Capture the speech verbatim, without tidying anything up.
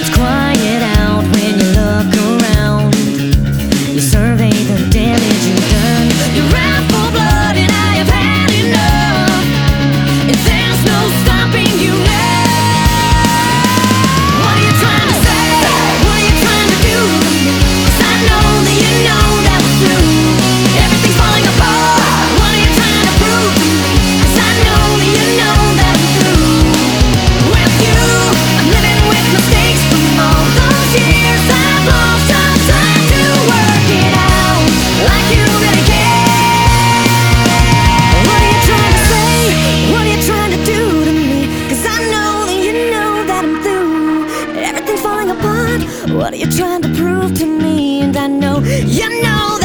It's quiet out when you look around. You survey the damage you've done. You're out for blood and I have had enough, and there's no stopping you now. What are you trying to say? What are you trying to do? 'Cause I know that you know that we're through. Everything's falling apart. What are you trying to prove to me? 'Cause I know that you know that I'm through with you. I'm living with mistakes from all those years I've lost. I'm trying to work it out like you really care. What are you trying to say? What are you trying to do to me? 'Cause I know that you know that I'm through. Everything's falling apart. What are you trying to prove to me? And I know you know